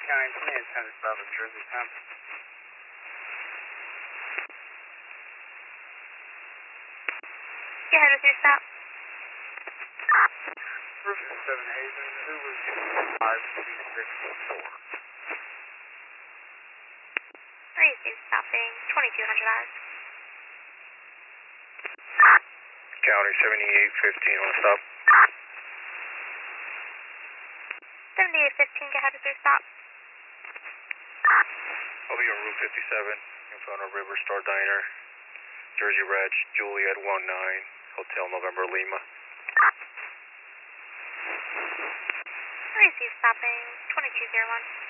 County 20 and 10 stop at Jersey 10. Go ahead with your stop. Roof 7 Hazen, Zulu 5264. Receive stopping 2200 hours. County 7815 on stop. 7815, go ahead with your stop. I'll be on Route 57 in front of River Star Diner, Jersey Reg, Juliet 19, Hotel November Lima. Receive stopping 2201.